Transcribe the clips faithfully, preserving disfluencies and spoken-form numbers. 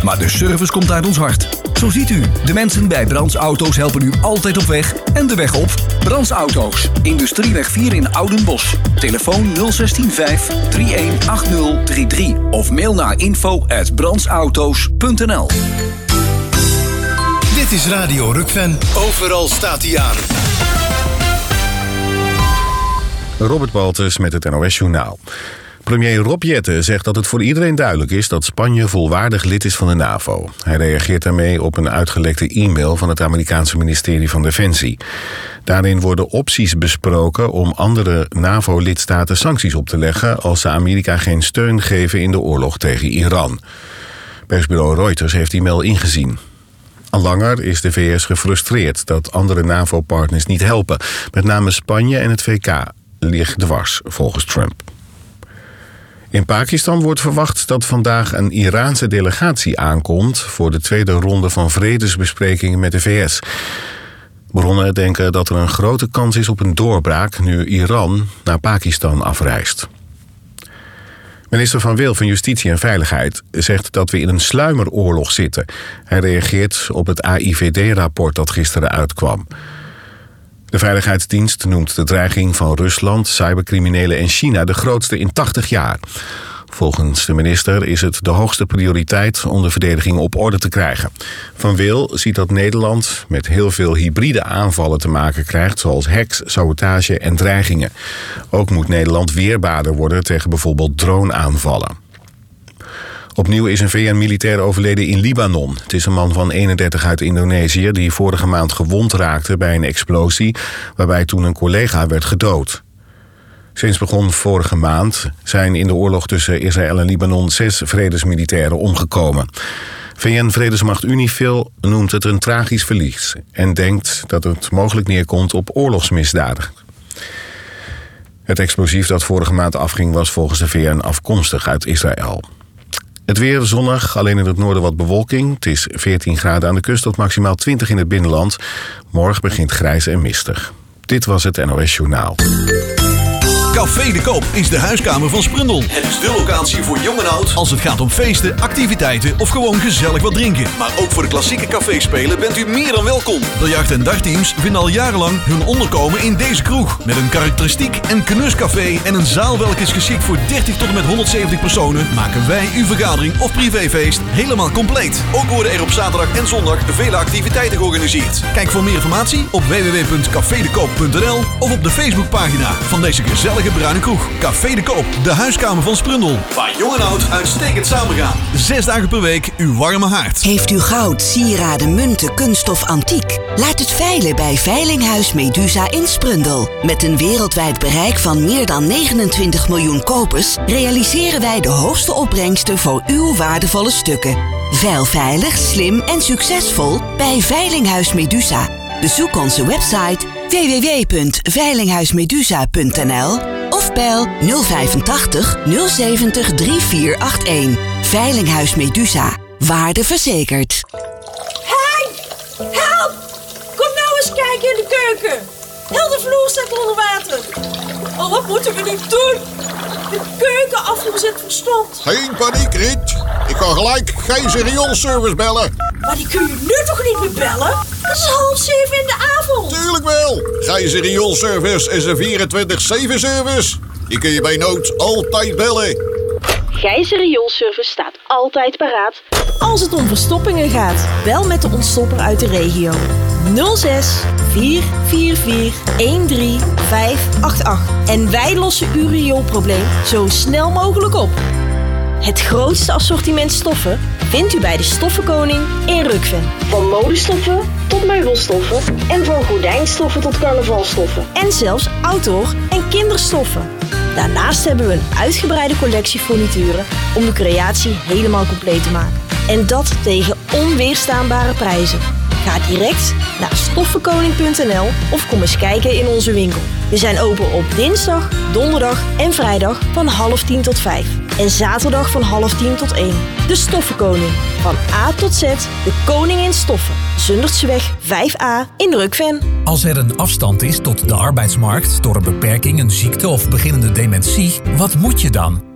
maar de service komt uit ons hart. Zo ziet u, de mensen bij Brands Auto's helpen u altijd op weg en de weg op. Brands Auto's, Industrieweg vier in Oudenbosch. Telefoon nul zes vijf drie een acht nul drie drie of mail naar info at brandsauto's punt n l. Dit is Radio Rukven. Overal staat hij aan. Robert Baltus met het N O S-journaal. Premier Rob Jetten zegt dat het voor iedereen duidelijk is dat Spanje volwaardig lid is van de NAVO. Hij reageert daarmee op een uitgelekte e-mail van het Amerikaanse ministerie van Defensie. Daarin worden opties besproken om andere NAVO-lidstaten sancties op te leggen als ze Amerika geen steun geven in de oorlog tegen Iran. Persbureau Reuters heeft die mail ingezien. Al langer is de V S gefrustreerd dat andere NAVO-partners niet helpen. Met name Spanje en het V K ligt dwars, volgens Trump. In Pakistan wordt verwacht dat vandaag een Iraanse delegatie aankomt voor de tweede ronde van vredesbesprekingen met de V S. Bronnen denken dat er een grote kans is op een doorbraak nu Iran naar Pakistan afreist. Minister Van Wil van Justitie en Veiligheid zegt dat we in een sluimeroorlog zitten. Hij reageert op het A I V D-rapport dat gisteren uitkwam. De Veiligheidsdienst noemt de dreiging van Rusland, cybercriminelen en China de grootste in tachtig jaar. Volgens de minister is het de hoogste prioriteit om de verdediging op orde te krijgen. Van Wil ziet dat Nederland met heel veel hybride aanvallen te maken krijgt, zoals hacks, sabotage en dreigingen. Ook moet Nederland weerbaarder worden tegen bijvoorbeeld droneaanvallen. Opnieuw is een V N-militair overleden in Libanon. Het is een man van eenendertig uit Indonesië die vorige maand gewond raakte bij een explosie, waarbij toen een collega werd gedood. Sinds begin vorige maand zijn in de oorlog tussen Israël en Libanon zes vredesmilitairen omgekomen. V N-vredesmacht UNIFIL noemt het een tragisch verlies en denkt dat het mogelijk neerkomt op oorlogsmisdaden. Het explosief dat vorige maand afging was volgens de V N afkomstig uit Israël. Het weer zonnig, alleen in het noorden wat bewolking. Het is veertien graden aan de kust tot maximaal twintig in het binnenland. Morgen begint grijs en mistig. Dit was het N O S-journaal. Café de Koop is de huiskamer van Sprundel. Het is de locatie voor jong en oud als het gaat om feesten, activiteiten of gewoon gezellig wat drinken. Maar ook voor de klassieke caféspelen bent u meer dan welkom. Biljart- en dagteams vinden al jarenlang hun onderkomen in deze kroeg. Met een karakteristiek en knuscafé en een zaal welke is geschikt voor dertig tot en met honderdzeventig personen, maken wij uw vergadering of privéfeest helemaal compleet. Ook worden er op zaterdag en zondag vele activiteiten georganiseerd. Kijk voor meer informatie op w w w punt café de koop punt n l of op de Facebookpagina van deze gezellige bruine kroeg. Café de Koop, de huiskamer van Sprundel. Waar jong en oud uitstekend samengaan. Zes dagen per week uw warme haard. Heeft u goud, sieraden, munten, kunst of antiek? Laat het veilen bij Veilinghuis Medusa in Sprundel. Met een wereldwijd bereik van meer dan negenentwintig miljoen kopers realiseren wij de hoogste opbrengsten voor uw waardevolle stukken. Veil veilig, slim en succesvol bij Veilinghuis Medusa. Bezoek onze website w w w punt veilinghuismedusa punt n l of bel nul vijfentachtig nul zeventig drie vier acht een. Veilinghuis Medusa. Waarde verzekerd. Hey! Help! Kom nou eens kijken in de keuken. Heel de vloer staat onder water. Oh, wat moeten we nu doen? De keukenafvoer zit verstomd. Geen paniek, Riet. Ik kan gelijk Gijzer rioolservice bellen. Maar die kun je nu toch niet meer bellen? Het is half zeven in de avond. Tuurlijk wel. Gijzer rioolservice is een vierentwintig zeven service. Die kun je bij nood altijd bellen. Gijzer rioolservice staat altijd paraat als het om verstoppingen gaat. Bel met de ontstopper uit de regio. nul zes vier vier vier een drie vijf acht acht. En wij lossen uw rioolprobleem zo snel mogelijk op. Het grootste assortiment stoffen vindt u bij de Stoffenkoning in Rukven. Van modestoffen tot meubelstoffen en van gordijnstoffen tot carnavalstoffen. En zelfs outdoor- en kinderstoffen. Daarnaast hebben we een uitgebreide collectie furnituren om de creatie helemaal compleet te maken. En dat tegen onweerstaanbare prijzen. Ga direct naar stoffenkoning punt n l of kom eens kijken in onze winkel. We zijn open op dinsdag, donderdag en vrijdag van half tien tot vijf. En zaterdag van half tien tot één. De Stoffenkoning. Van A tot Z, de koning in stoffen. Zundertseweg vijf a in Rukven. Als er een afstand is tot de arbeidsmarkt door een beperking, een ziekte of beginnende dementie, wat moet je dan?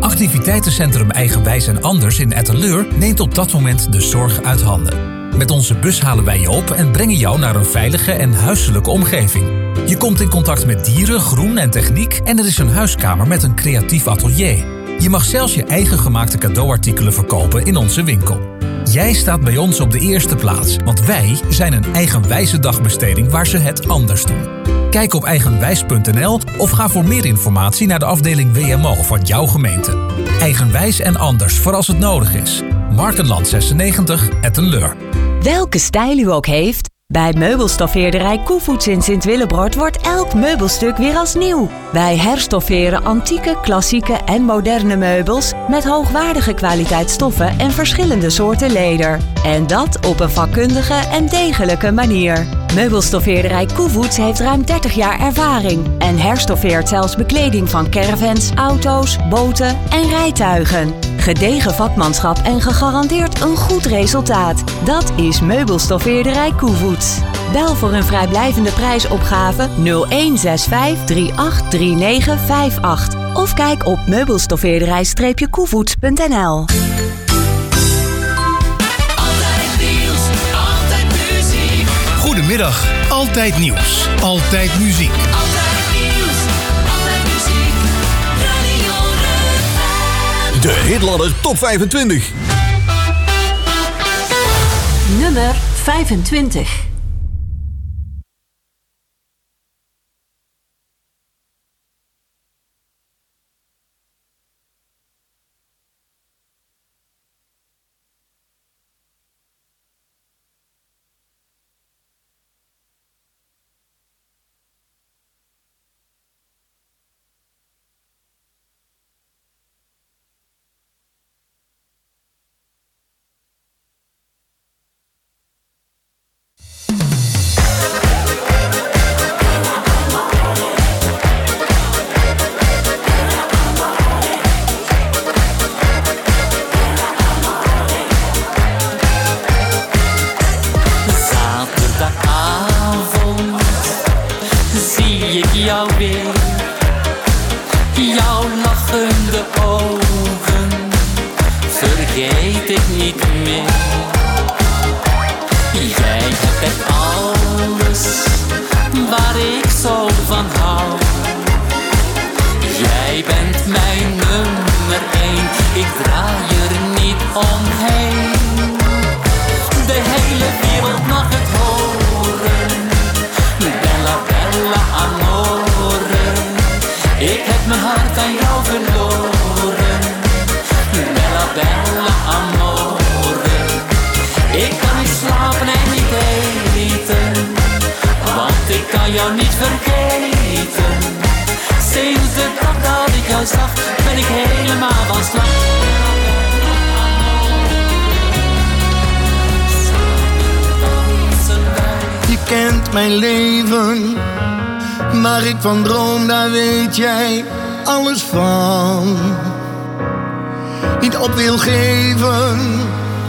Activiteitencentrum Eigenwijs en Anders in Etteleur neemt op dat moment de zorg uit handen. Met onze bus halen wij je op en brengen jou naar een veilige en huiselijke omgeving. Je komt in contact met dieren, groen en techniek en er is een huiskamer met een creatief atelier. Je mag zelfs je eigen gemaakte cadeauartikelen verkopen in onze winkel. Jij staat bij ons op de eerste plaats, want wij zijn een eigenwijze dagbesteding waar ze het anders doen. Kijk op eigenwijs punt n l of ga voor meer informatie naar de afdeling W M O van jouw gemeente. Eigenwijs en anders voor als het nodig is. Markenland zesennegentig, Ettenleur. Welke stijl u ook heeft, bij meubelstoffeerderij Koevoets in Sint-Willebroord wordt elk meubelstuk weer als nieuw. Wij herstofferen antieke, klassieke en moderne meubels met hoogwaardige kwaliteitsstoffen en verschillende soorten leder. En dat op een vakkundige en degelijke manier. Meubelstoffeerderij Koevoets heeft ruim dertig jaar ervaring en herstoffeert zelfs bekleding van caravans, auto's, boten en rijtuigen. Gedegen vakmanschap en gegarandeerd een goed resultaat. Dat is Meubelstoffeerderij Koevoets. Bel voor een vrijblijvende prijsopgave nul een zes vijf drie acht drie negen vijf acht of kijk op meubelstoffeerderij koevoets punt n l. Goedemiddag, Altijd Nieuws, Altijd Muziek. Altijd nieuws, altijd muziek, Radio Rukven. De Hitladder Top vijfentwintig. Nummer vijfentwintig. Mijn leven, waar ik van droom, daar weet jij alles van. Niet op wil geven,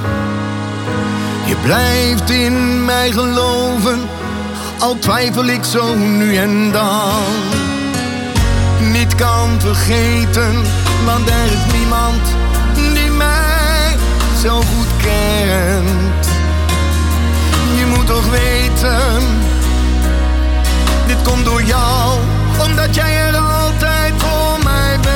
je blijft in mij geloven, al twijfel ik zo nu en dan. Niet kan vergeten, want er is niemand die mij zo goed kent. Je moet toch weten, dit komt door jou, omdat jij er altijd voor mij bent.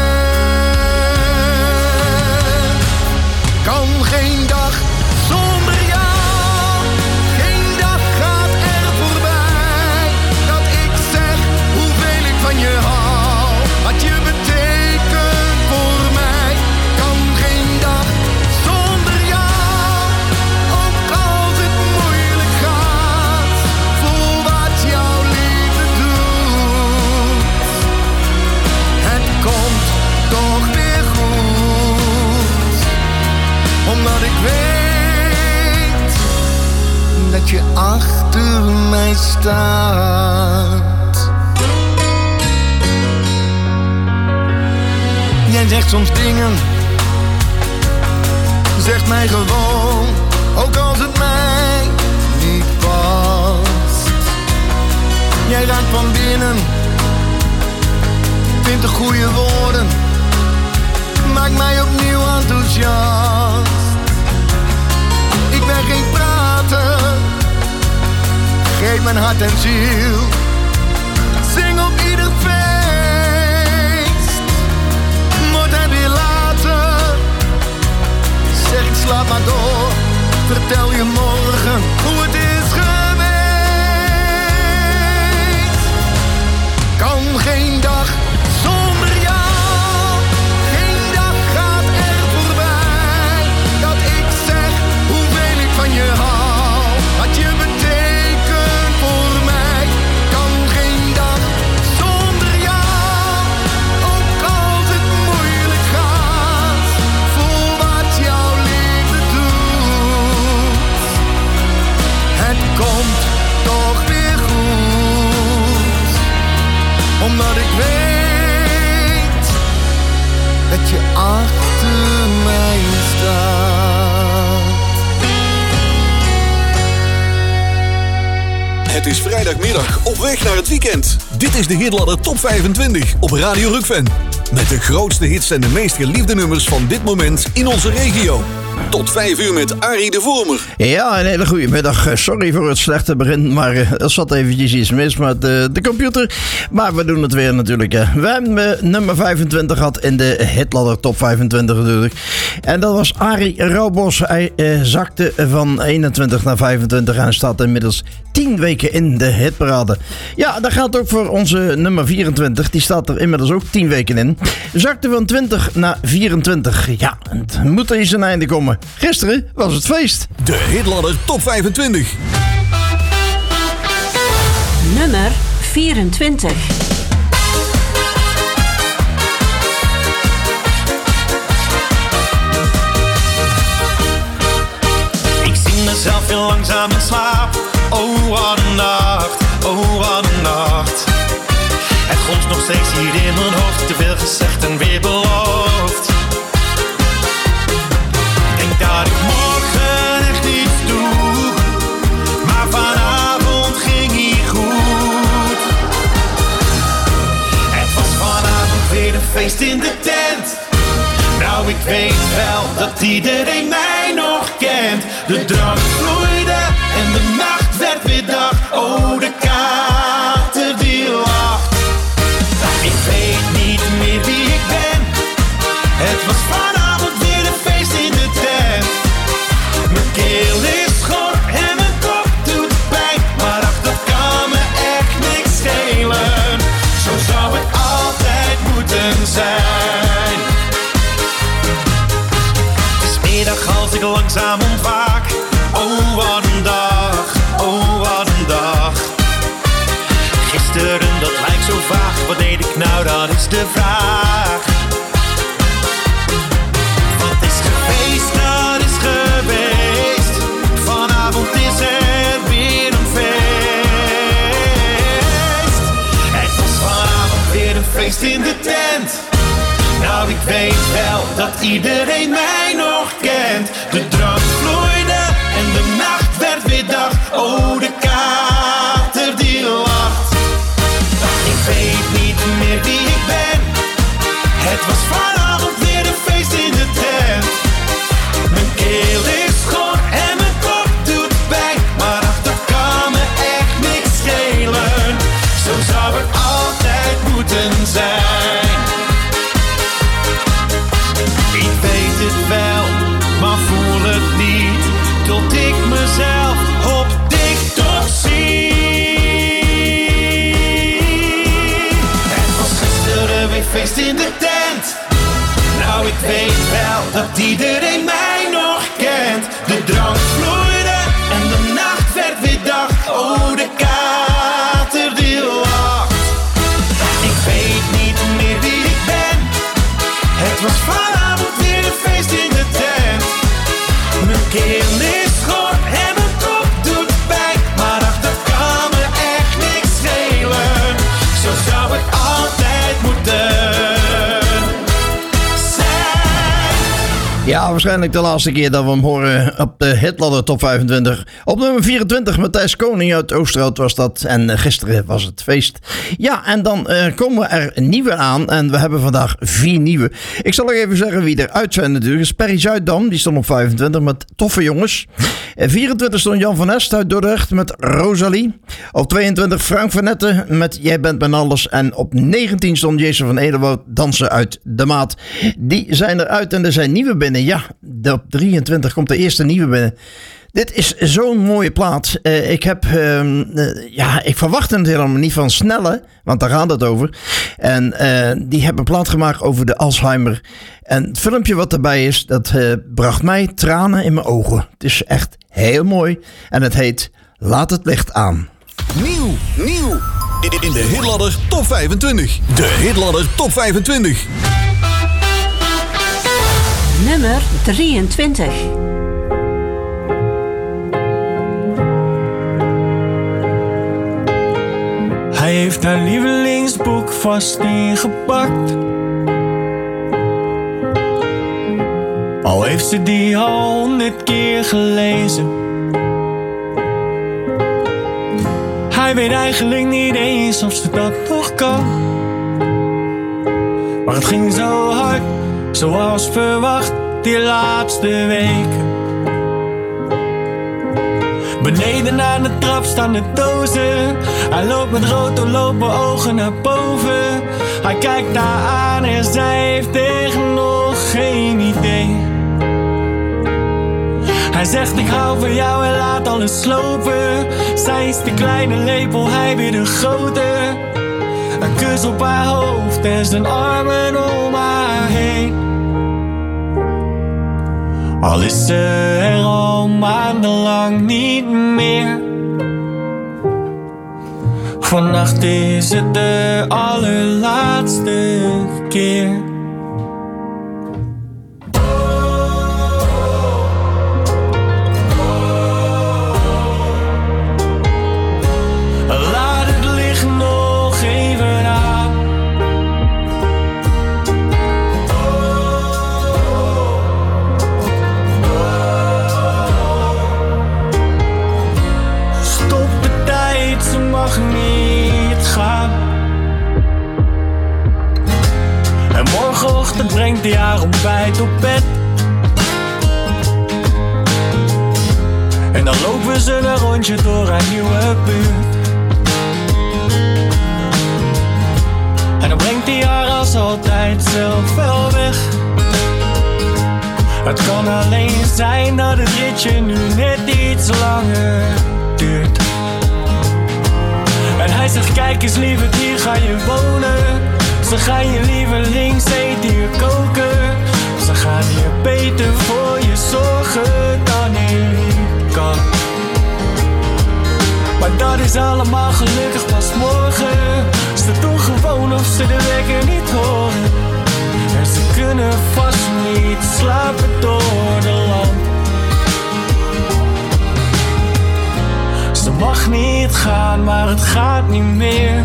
Kan geen dag zonder jou, geen dag gaat er voorbij, dat ik zeg hoeveel ik van je hou, wat je betekent voor mij. Kan geen dag zonder jou, ook als het moeilijk gaat, voel wat jouw liefde doet. Het komt toch weer goed, omdat ik weet dat je achter mij staat. Jij zegt soms dingen, zegt mij gewoon, ook als het mij niet past. Jij raakt van binnen, vindt de goede woorden maakt mij opnieuw enthousiast. Ik ben geen prater, geef mijn hart en ziel. Zing op ieder feest, moet het weer later. Zeg ik slaap maar door, vertel je morgen hoe het is geweest. Kan geen dag zonder jou, geen dag gaat er voorbij. Dat ik zeg hoeveel ik van je hou, wat je betekent voor mij. Kan geen dag zonder jou, ook als het moeilijk gaat. Voel wat jouw liefde doet, het komt toch weer goed, omdat ik weet dat je achter mij staat. Het is vrijdagmiddag op weg naar het weekend. Dit is de Hitladder Top vijfentwintig op Radio Rukven. Met de grootste hits en de meest geliefde nummers van dit moment in onze regio. Tot vijf uur met Arie de Vormer. Ja, een hele goede middag. Sorry voor het slechte begin, maar uh, er zat eventjes iets mis met uh, de computer. Maar we doen het weer natuurlijk. Uh. We hebben uh, nummer vijfentwintig gehad in de Hitladder Top vijfentwintig natuurlijk. En dat was Arie Roubos. Hij uh, zakte van eenentwintig naar vijfentwintig en staat inmiddels tien weken in de hitparade. Ja, dat geldt ook voor onze nummer vierentwintig. Die staat er inmiddels ook tien weken in. Zakte van twintig naar vierentwintig. Ja, het moet er eens een einde komen. Gisteren was het feest. De Hitladder Top vijfentwintig. Nummer vierentwintig. Ik zie mezelf heel langzaam in slaap. Oh, wat een nacht, oh, wat een nacht. Het gonst nog steeds hier in mijn hoofd. Te veel gezegd en weer beloofd. Denk dat ik morgen echt iets doe, maar vanavond ging hier goed. Het was vanavond weer een feest in de tent. Nou, ik weet wel dat iedereen mij nog kent. De drank vloeide en de nacht werd weer dag. Oh, de kater die lacht. Ik weet niet meer wie ik ben. Het was vanavond weer een feest in de tent. Mijn keel is schor en mijn kop doet pijn, maar ach, dat kan me echt niks schelen. Zo zou het altijd moeten zijn. Het is middag als ik langzaam ontwaak. Oh, wat een dag, oh, wat een dag. Gisteren, dat lijkt zo vaag. Wat deed ik nou, dat is de vraag. Wat is geweest, dat is geweest. Vanavond is er weer een feest. Het was vanavond weer een feest in de tent. Nou, ik weet wel dat iedereen mij nog kent. De drank vloeide en de nacht werd weer dag. Oh, de kater die lacht. Ik weet niet meer wie ik ben. Het was vanavond weer een feest in de tent. Mijn keel is schor en mijn kop doet pijn, maar ach, dat kan me echt niks schelen. Zo zou het altijd moeten zijn. Ik weet het wel, maar voel het niet, tot ik mezelf op TikTok zie. Het was gisteren weer feest in de tent. Nou, ik weet wel dat iedereen mij nog kent. De drank vloeide en de nacht werd weer dag. Oh, de kater die lacht. Ik weet niet meer wie ik ben. Het was vanavond weer een feest in de tent. Mijn keel is schor en mijn kop doet pijn, maar ach, dat kan me echt niks schelen. Zo zou het altijd moeten zijn. Ja, waarschijnlijk de laatste keer dat we hem horen op de Hitladder Top vijfentwintig. Op nummer vierentwintig, Matthijs Koning uit Oosterhout was dat. En uh, gisteren was het feest. Ja, en dan uh, komen er nieuwe aan. En we hebben vandaag vier nieuwe. Ik zal nog even zeggen wie eruit zijn natuurlijk. Perry Zuiddam, die stond op vijfentwintig met Toffe Jongens. Uh, vierentwintig stond Jan van Est uit Dordrecht met Rosalie. Op tweeëntwintig Frank van Netten met Jij bent mijn alles. En op negentien stond Jason van Edelwoud, Dansen uit de Maat. Die zijn eruit en er zijn nieuwe binnen. Ja, op drieëntwintig komt de eerste nieuwe binnen. Dit is zo'n mooie plaat. Uh, ik heb, uh, uh, ja, ik verwachtte het helemaal niet van Snelle, want daar gaat het over. En uh, die hebben een plaat gemaakt over de Alzheimer. En het filmpje wat erbij is, dat uh, bracht mij tranen in mijn ogen. Het is echt heel mooi. En het heet Laat het licht aan. Nieuw, nieuw. In de Hitladder Top vijfentwintig. De Hitladder Top vijfentwintig. Nummer drieëntwintig. Hij heeft haar lievelingsboek vast ingepakt. Al heeft ze die al honderd keer gelezen. Hij weet eigenlijk niet eens of ze dat nog kan. Maar het ging zo hard, zoals verwacht, die laatste weken. Beneden aan de trap staan de dozen. Hij loopt met rood doorlopen ogen naar boven. Hij kijkt haar aan en zij heeft echt nog geen idee. Hij zegt ik hou van jou en laat alles slopen. Zij is de kleine lepel, hij weer de grote. Een kus op haar hoofd en zijn armen om haar heen. Al is ze er al maandenlang niet meer. Vannacht is het de allerlaatste keer. Brengt hij haar ontbijt op bed. En dan lopen ze een rondje door haar nieuwe buurt. En dan brengt hij haar als altijd zelf wel weg. Het kan alleen zijn dat het ritje nu net iets langer duurt. En hij zegt kijk eens lieverd, hier ga je wonen. Ze gaan je lievelingseten hier koken. Ze gaan hier beter voor je zorgen dan ik kan. Maar dat is allemaal gelukkig pas morgen. Ze doen gewoon of ze de wekker niet horen. En ze kunnen vast niet slapen door de lamp. Ze mag niet gaan, maar het gaat niet meer.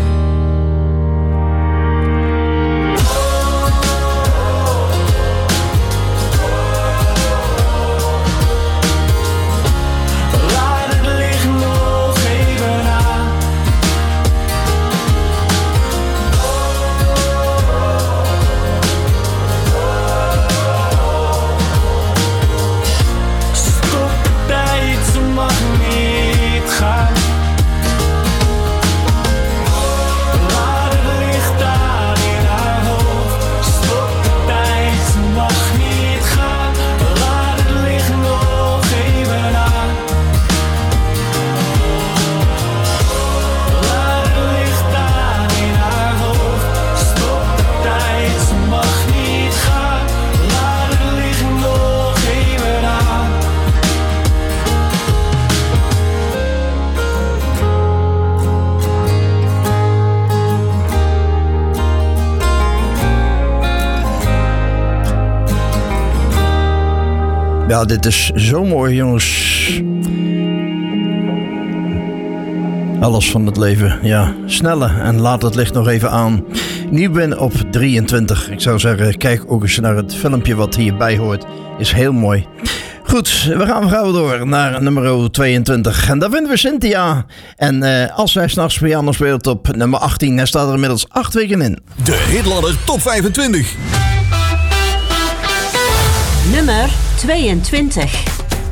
Ja, dit is zo mooi, jongens. Alles van het leven, ja. Snelle en laat het licht nog even aan. Nieuw binnen op drieëntwintig. Ik zou zeggen, kijk ook eens naar het filmpje wat hierbij hoort. Is heel mooi. Goed, we gaan gauw door naar nummer tweeëntwintig. En daar vinden we Cynthia. En uh, als zij 's nachts piano speelt op nummer achttien, hij staat er inmiddels acht weken in. De Hitladder Top vijfentwintig. Nummer tweeëntwintig.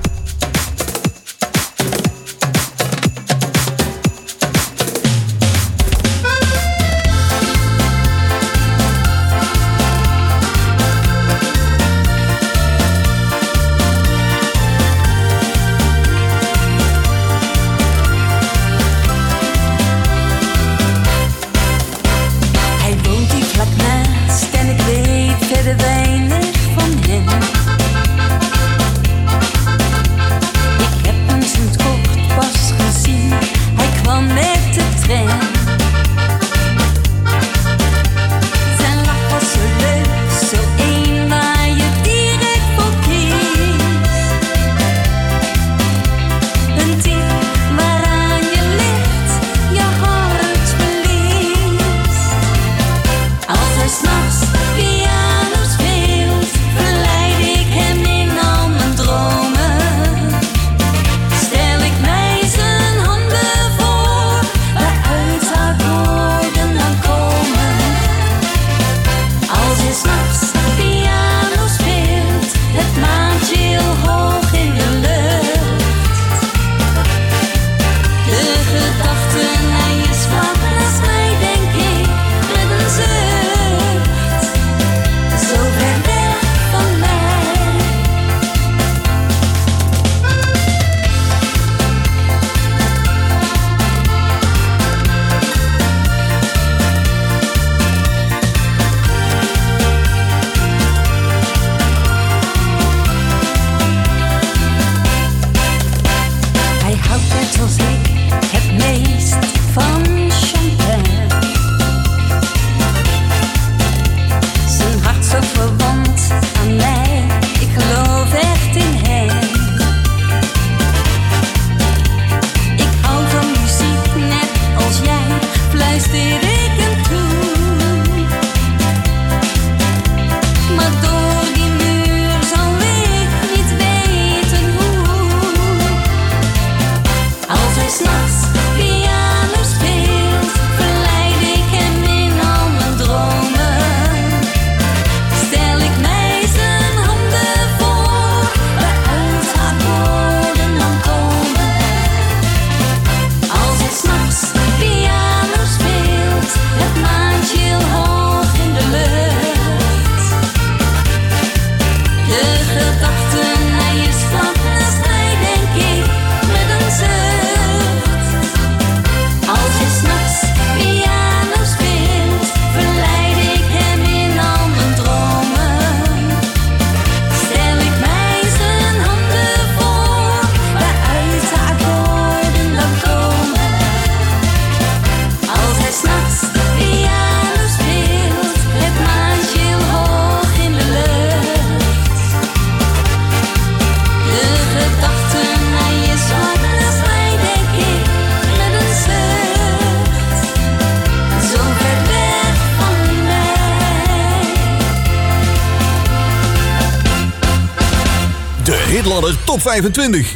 Hitladder Top vijfentwintig.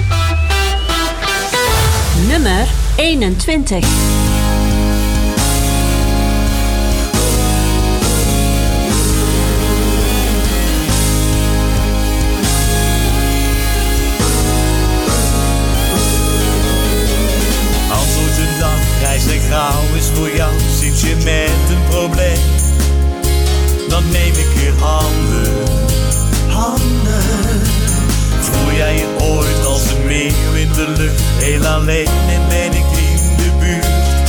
Nummer eenentwintig. Als ooit een dag grijs en grauw is voor jou, zit je met een probleem, dan neem ik je handen, handen. Voel jij je ooit als een meeuw in de lucht, heel alleen en ben ik in de buurt.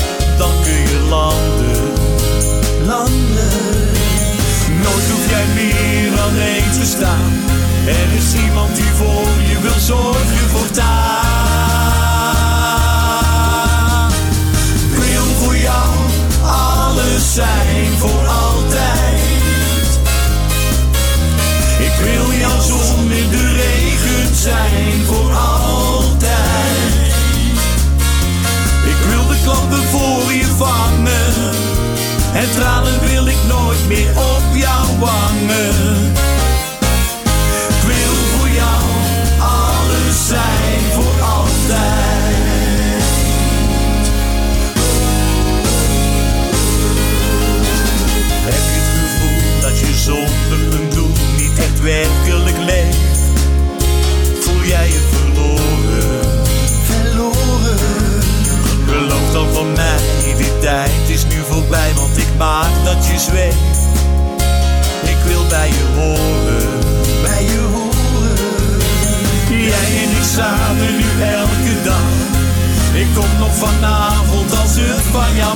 kom nog vanavond als het van jou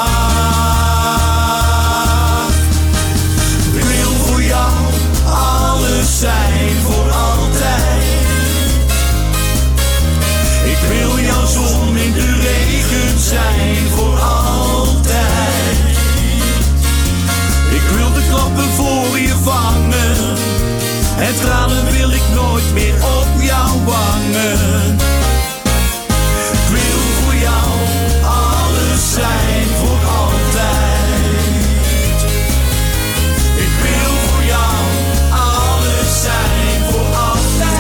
mag. Ik wil voor jou alles zijn voor altijd. Ik wil jouw zon in de regen zijn voor altijd. Ik wil de klappen voor je vangen. En tranen wil ik nooit meer op jouw wangen. Ik wil voor jou alles zijn voor altijd. Ik wil voor jou alles zijn voor altijd.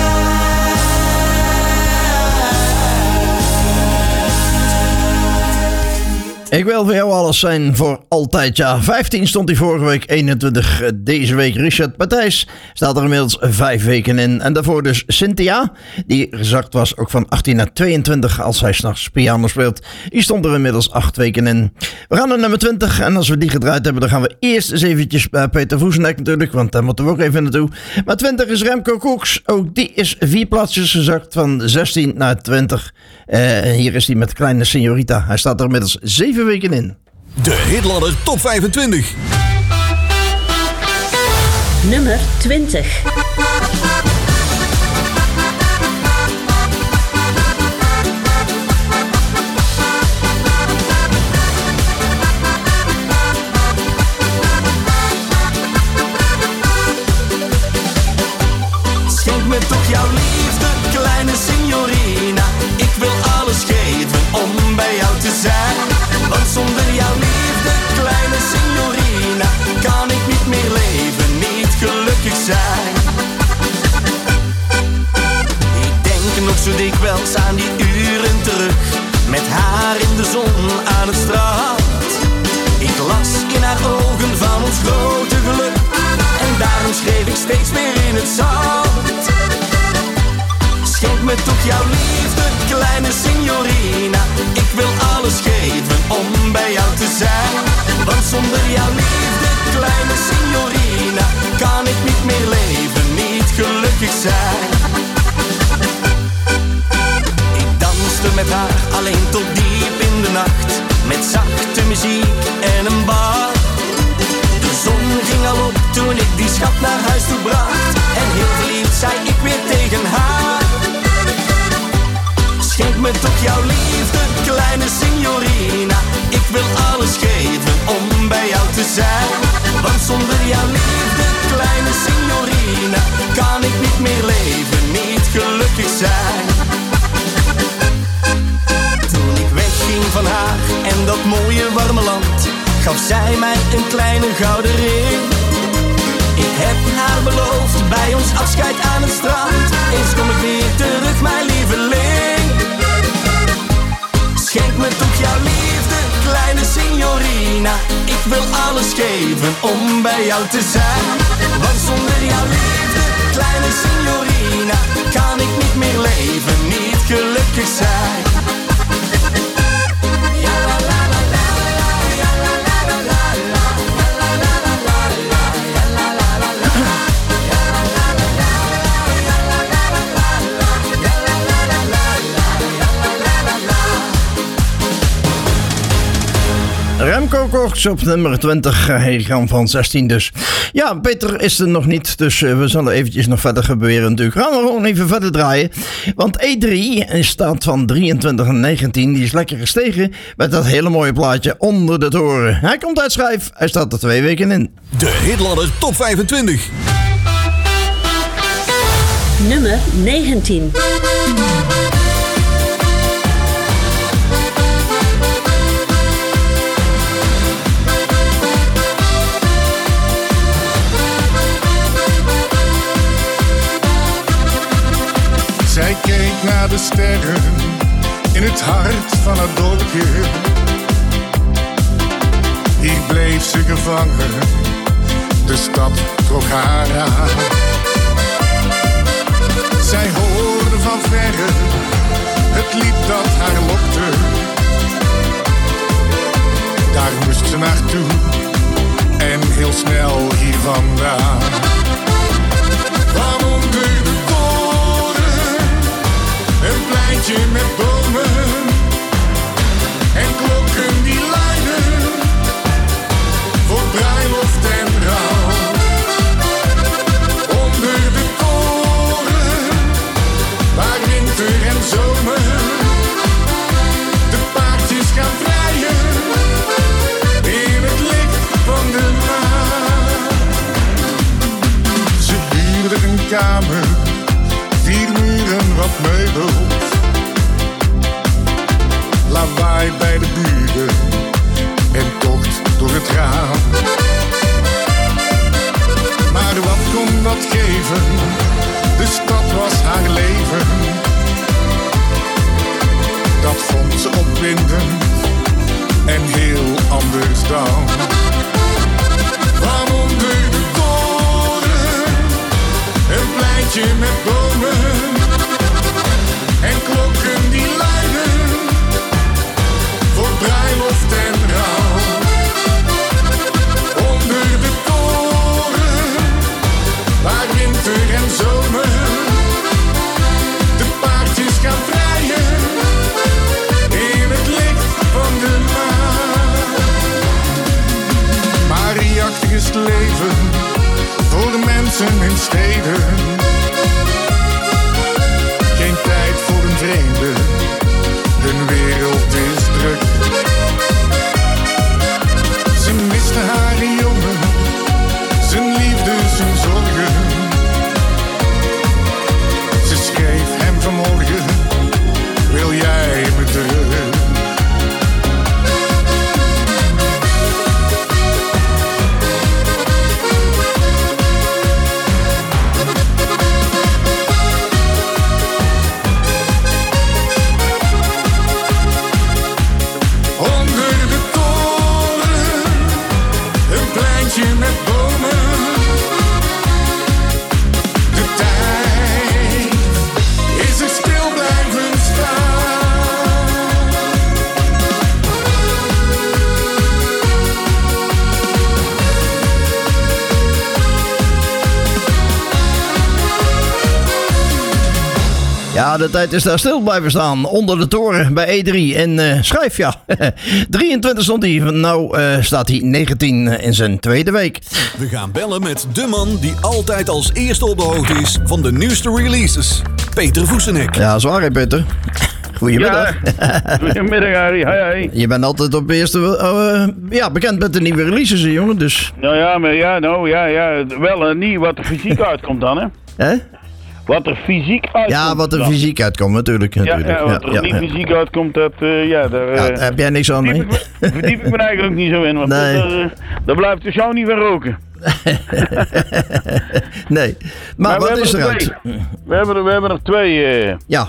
Ik wil voor jou alles zijn voor altijd, ja. vijftien stond hij vorige week, eenentwintig deze week. Richard Matthijs staat er inmiddels vijf weken in. En daarvoor dus Cynthia, die gezakt was ook van achttien naar tweeëntwintig als hij s'nachts piano speelt. Die stond er inmiddels acht weken in. We gaan naar nummer twintig en als we die gedraaid hebben, dan gaan we eerst eens eventjes bij Peter Voesenek natuurlijk, want daar moeten we ook even naartoe. Maar twintig is Remco Koks, ook die is vier plaatsjes gezakt van zestien naar twintig. Uh, hier is hij met Kleine Signorita. Hij staat er inmiddels zeven weken in. De Hitladder Top vijfentwintig. Nummer twintig. Schenk me toch jouw liefde, kleine signorina. Ik wil alles geven om bij jou te zijn. Want zonder jouw liefde, kleine signorina, kan ik niet meer leven, niet gelukkig zijn. Ik denk nog zo dikwijls aan die uren terug, met haar in de zon aan het strand. Ik las in haar ogen van ons grote geluk, en daarom schreef ik steeds meer in het zand. Schenk me toch jouw liefde, kleine signorina. Ik wil alles geven om bij jou te zijn. Want zonder jouw liefde, kleine signorina, kan ik niet meer leven, niet gelukkig zijn. Ik danste met haar alleen tot diep in de nacht, met zachte muziek en een bar. De zon ging al op toen ik die schat naar huis toe bracht, en heel verliefd zei ik weer tegen haar: schenk me toch jouw liefde, kleine signorina. Ik wil alles geven om bij jou te zijn. Want zonder jouw liefde, kleine signorina, kan ik niet meer leven, niet gelukkig zijn. Toen ik wegging van haar en dat mooie warme land, gaf zij mij een kleine gouden ring. Ik heb haar beloofd bij ons afscheid aan het strand, eens kom ik weer terug, mijn lieveling. Schenk me toch jouw liefde, kleine signorina. Ik wil alles geven om bij jou te zijn. Want zonder jouw liefde, kleine signorina, kan ik niet meer leven, niet gelukkig zijn. Ja la la la la la, ja la la la la la, ja la la la la la, ja la la la la, ja la la la la, ja la la la la, ja la la la la, ja la la la la. Remco Koks op nummer twintig, hij gaat van zestien dus. Ja, Peter is er nog niet, dus uh, we zullen eventjes nog verder gebeuren natuurlijk. Gaan we gewoon even verder draaien, want E drie staat van drieëntwintig naar negentien, die is lekker gestegen met dat hele mooie plaatje Onder de Toren. Hij komt uit Schijf, hij staat er twee weken in. De Hitladder Top vijfentwintig. Nummer negentien. Zij keek naar de sterren in het hart van het dorpje. Hier bleef ze gevangen, de stad trok haar aan. Zij hoorde van verre het lied dat haar lokte. Daar moest ze naartoe en heel snel hier vandaan. Van onder de toren, een pleintje met bomen, kamer, vier muren, wat meubels. Lawaai bij de buren en tocht door het raam. Maar wat kon dat geven? De stad was haar leven. Dat vond ze opwindend en heel anders dan. Van onder de toren, een pleintje met bomen en klokken die luiden voor bruiloft en rouw. Onder de toren, waar winter en zomer de paardjes gaan vrijen in het licht van de maan. Mariachtig is het leven voor de mensen in steden. Geen tijd voor een vreemde, hun wereld is druk. Ze miste haar jongen, zijn liefde, zijn zorgen. Ze schreef hem vanmorgen, wil jij me terug? Met bomen, de tijd is er stil blijven staan. Ja, de tijd is daar stil blijven staan. Onder de toren bij E drie. En uh, schrijf, ja. drieëntwintig stond hij. Nou uh, staat hij negentien in zijn tweede week. We gaan bellen met de man die altijd als eerste op de hoogte is van de nieuwste releases. Peter Voesenek. Ja, zwaar hè, Peter. Goedemiddag. Ja, goedemiddag, Harry. Hoi, hoi. Je bent altijd op de eerste... Uh, ja, bekend met de nieuwe releases, hè, jongen. Dus. Nou ja, maar ja, nou ja, ja. Wel uh, niet wat er fysiek uitkomt dan, hè? Hè? Wat er fysiek uitkomt. Ja, wat er dan. fysiek uitkomt, natuurlijk. natuurlijk. Ja, ja, wat er ja, niet ja, fysiek uitkomt, dat, uh, ja, daar... Uh, ja, daar heb jij niks aan mee. Daar verdiep ik me eigenlijk niet zo in, want nee. daar, uh, daar blijft de show niet van roken. Nee, maar, maar wat is er uit? We hebben er, we hebben er twee. Uh, ja.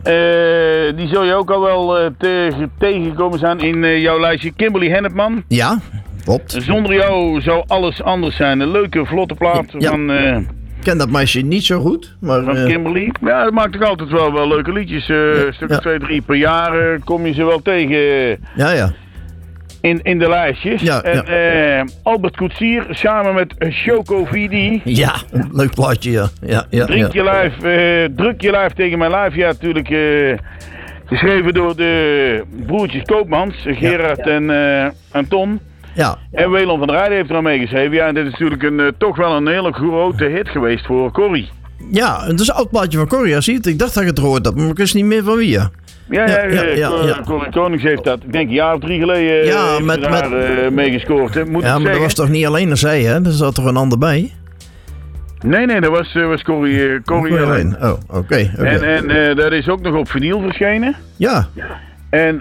Uh, die zul je ook al wel uh, te, tegengekomen zijn in uh, jouw lijstje. Kimberly Hennepman. Ja, klopt. Zonder jou zou alles anders zijn. Een leuke, vlotte plaat ja, van... Uh, ik ken dat meisje niet zo goed, maar... Van Kimberly. Ja, dat maakt toch altijd wel, wel leuke liedjes. Uh, ja, stuk ja. twee, drie per jaar uh, kom je ze wel tegen. Uh, ja, ja. In, in de lijstjes. Ja, en ja. Uh, Albert Koetsier samen met Choco V D. Ja, leuk plaatje, ja. ja, ja Drink ja. je lijf, uh, druk je lijf tegen mijn lijf. Ja, natuurlijk uh, geschreven door de broertjes Koopmans, Gerard ja. en, uh, en Ton. Ja. En Welon van der Rijden heeft er aan meegeschreven. Ja, en dit is natuurlijk een, uh, toch wel een hele grote hit geweest voor Corrie. Ja, het is een oud plaatje van Corrie. Ja, zie het. Ik dacht dat ik het gehoord had, maar ik wist niet meer van wie, ja. Ja, ja, ja, ja, ja, ja. Corrie Konings heeft dat, ik denk een jaar of drie geleden ja, heeft met, daar met... uh, mee gescoord. Hè. Moet ja, maar zeggen. dat was toch niet alleen een zij, hè? Er zat toch een ander bij? Nee, nee, dat was, uh, was Corrie, uh, Corrie alleen. Oh, oké. Okay, okay. En, en uh, dat is ook nog op vinyl verschenen. Ja. En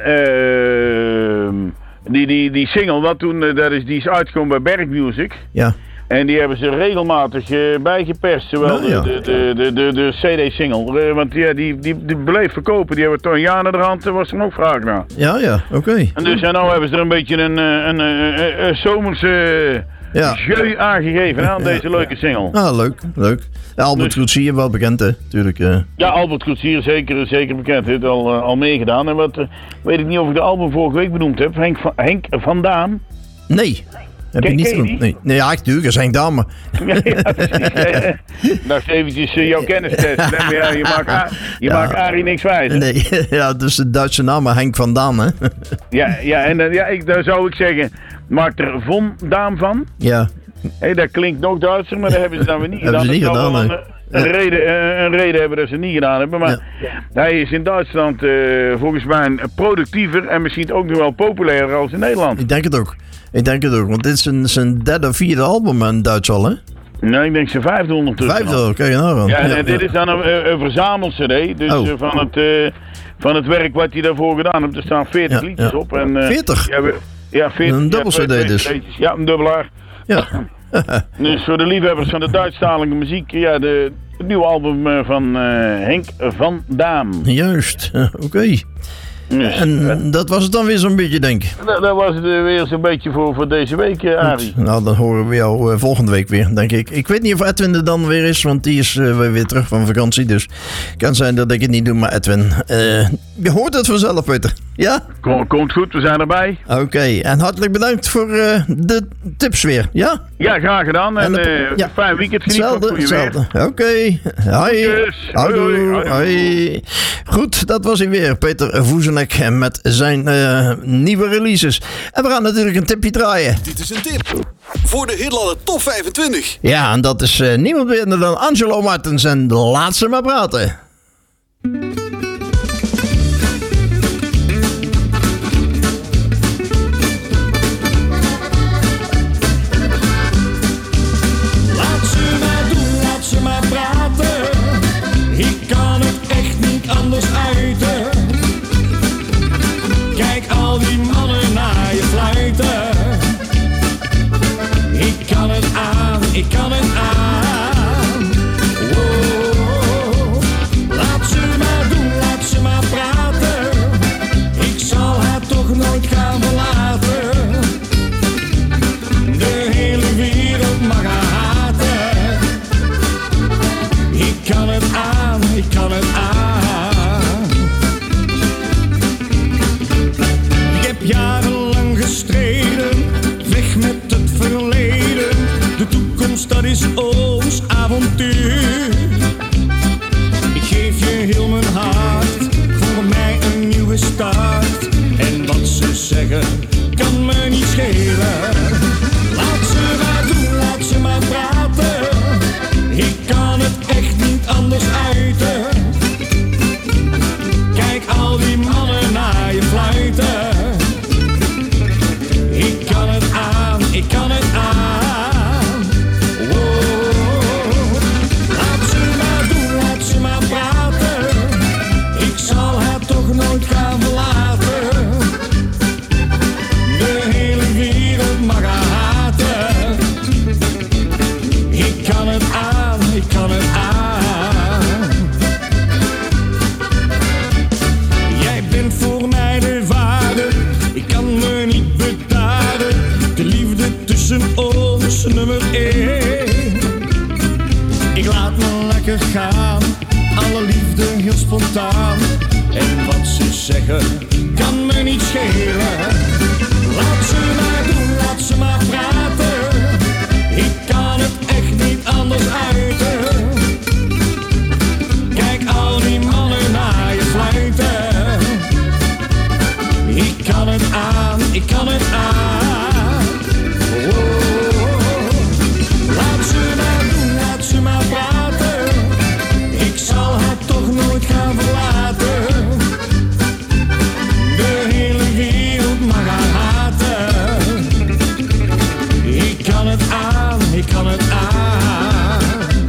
uh, die, die, die single, wat toen, uh, dat is, die is uitgekomen bij Berg Music. Ja. En die hebben ze regelmatig uh, bijgeperst, zowel nou, ja. de, de, de, de, de C D-single. Uh, want ja, die, die, die bleef verkopen, die hebben toch een jaar naar de hand, was er nog vraag naar. Ja, ja, oké. Okay. En dus en nou hebben ze er een beetje een, een, een, een, een zomerse ja. jeu aangegeven aan deze leuke single. Ah, leuk, leuk. Ja, Albert dus, Koetsier, wel bekend hè, natuurlijk. Uh. Ja, Albert Koetsier, zeker, zeker bekend, heeft al, uh, al meegedaan. En wat, uh, weet ik niet of ik de album vorige week benoemd heb, Henk van, Henk van Daan. Nee. Heb je niet genoemd? Nee. nee, ja, natuurlijk, dat is Henk Dame. Ja, ja, precies. Dacht eventjes uh, jouw kennistest. Ja, je maakt, A- je ja. maakt Arie niks wijs. Nee, ja, dus de Duitse naam, maar Henk van Daan, hè? Ja, ja en uh, ja, ik, daar zou ik zeggen, maak er Von Daan van. Ja. Hey, dat klinkt nog Duitser, maar dat hebben ze dan weer niet gedaan. Hebben ze niet gedaan, een, een, ja. reden, een reden hebben dat ze niet gedaan hebben. Maar ja. hij is in Duitsland uh, volgens mij productiever en misschien ook nog wel populairder als in Nederland. Ik denk het ook. Ik denk het ook, want dit is zijn, zijn derde of vierde album in Duits al, hè? Nee, ik denk ze vijfde ondertussen. Vijfde, oké, okay, nou. Ja, en ja, dit ja. is dan een, een verzamel-cd. Dus oh. uh, van, het, uh, van het werk wat hij daarvoor gedaan heeft. Er staan veertig ja, liedjes ja. op. En, uh, veertig? Ja, we, ja, veertig. Een dubbel ja, cd dus. Ja, een dubbelaar. Ja. Dus voor de liefhebbers van de Duitsstalige muziek, ja, de, het nieuwe album uh, van uh, Henk van Daam. Juist, uh, oké. Okay. Yes. En dat was het dan weer zo'n beetje, denk ik. Dat, dat was het weer zo'n beetje voor, voor deze week, uh, Arie. Nou, dan horen we jou uh, volgende week weer, denk ik. Ik weet niet of Edwin er dan weer is, want die is uh, weer terug van vakantie. Dus het kan zijn dat ik het niet doe, maar Edwin, uh, je hoort het vanzelf, Peter. Ja? Kom, komt goed, we zijn erbij. Oké, okay. En hartelijk bedankt voor uh, de tips weer, ja? Ja, graag gedaan. En, en uh, ja. fijn weekend, geniet van het goede weer. Oké, okay. Hoi. Hoi. Hoi. Hoi. Hoi. Goed, dat was hij weer, Peter Voezenek met zijn uh, nieuwe releases. En we gaan natuurlijk een tipje draaien. Dit is een tip voor de Hitladder Top vijfentwintig. Ja, en dat is uh, niemand minder dan Angelo Martens en Laat ze maar praten. Ik kan het aan. Wow. Laat ze maar doen, laat ze maar praten. Ik zal haar toch nooit gaan verlaten. De hele wereld mag haar haten. Ik kan het aan, ik kan het aan. Ik heb jarenlang gestreden, weg met het verleden. De toekomst, dat is ons avontuur. Ik geef je heel mijn hart, voor mij een nieuwe start. En wat ze zeggen, kan me niet schelen. Laat ze maar doen, laat ze maar praten. Ik kan het echt niet anders uiten. Kijk al die mannen naar je fluiten. Ik kan het aan, ik kan het aan. Gaan verlaten. De hele wereld mag haar haten. Ik kan het aan, ik kan het aan. Jij bent voor mij de waarde, ik kan me niet bedaren. De liefde tussen ons nummer één. Ik laat me lekker gaan, alle liefde heel spontaan. En wat ze zeggen, kan me niet schelen. Laat ze maar doen, laat ze maar praten. Ik kan het echt niet anders uiten. Kijk al die mannen naar je fluiten. Ik kan het aan, ik kan het aan. Oh, laat ze maar doen, laat ze maar praten. Ik zal haar toch nooit gaan verlaten. Ik kan het aan, ik kan het aan.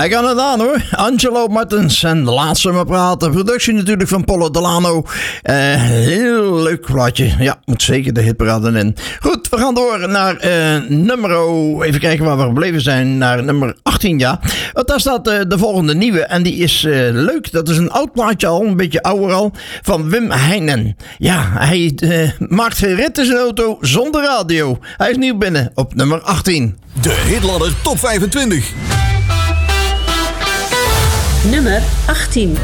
Hij kan het aan hoor. Angelo Martens en de laatste maar praten. Productie natuurlijk van Polo Delano. Uh, heel leuk plaatje. Ja, moet zeker de hitparade in. Goed, we gaan door naar uh, nummer... Even kijken waar we gebleven zijn. Naar nummer achttien, ja. Want daar staat uh, de volgende nieuwe. En die is uh, leuk. Dat is een oud plaatje al. Een beetje ouder al. Van Wim Heijnen. Ja, hij uh, maakt geen rit in zijn auto zonder radio. Hij is nieuw binnen op nummer achttien. De Hitladder Top vijfentwintig. Nummer achttien.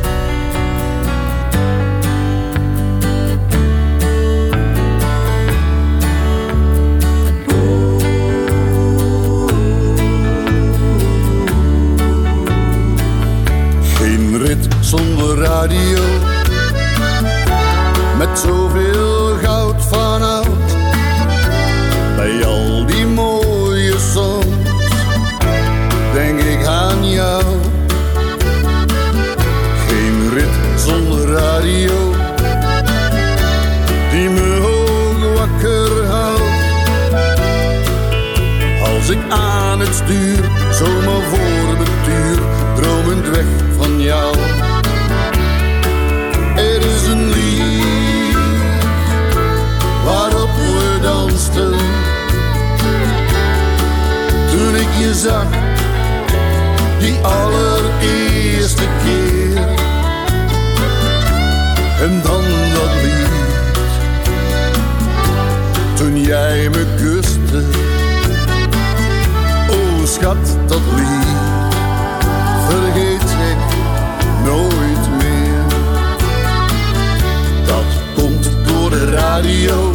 Geen rit zonder radio, met zoveel goud van oud. Bij al die mooie songs denk ik aan jou. Geen rit zonder radio, die me ook wakker houdt. Als ik aan het stuur, zomaar voor me tuur, dromend weg van jou. Er is een lied waarop we dansten, toen ik je zag, die allereerste keer. En dan dat lied, toen jij me kuste. Oh schat, dat lied vergeet ik nooit meer. Dat komt door de radio,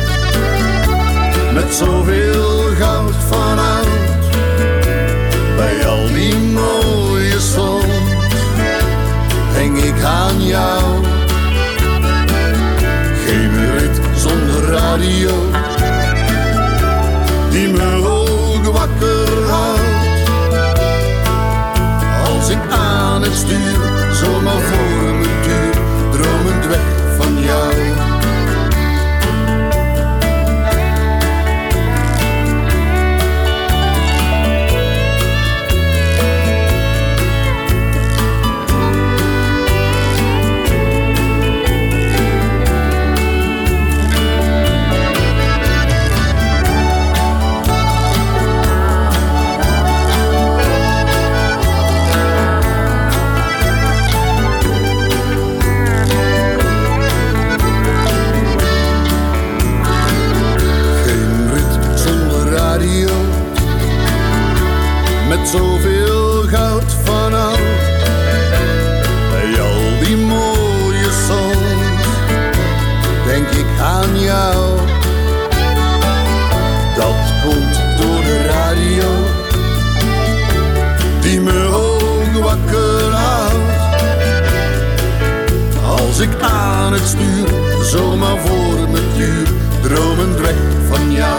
met zoveel goud van oud. Bij al die mooie songs heng ik aan jou. Geen rit zonder radio, die me ook wakker houdt. Als ik aan het stuur, zomaar voor me duur, dromend weg van jou. Met zoveel goud van oud, bij al die mooie songs denk ik aan jou. Dat komt door de radio, die me ook wakker houdt. Als ik aan het stuur, zomaar voor me duur, dromend weg van jou.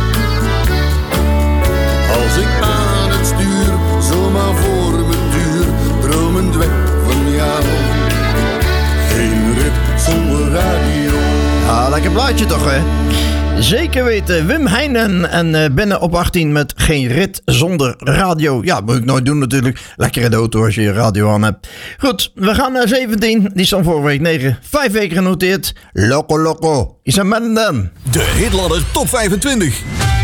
Als ik aan het stuur, zomaar voor me duur, dromend weg van jou. Geen rit zonder radio. Ah, lekker plaatje toch, hè? Zeker weten, Wim Heijnen en uh, binnen op achttien met Geen rit zonder radio. Ja, moet ik nooit doen natuurlijk. Lekker in de auto als je je radio aan hebt. Goed, we gaan naar zeventien. Die stond vorige week negen. Vijf weken genoteerd. Loco Loco. Is een man dan. De Hitladder Top vijfentwintig.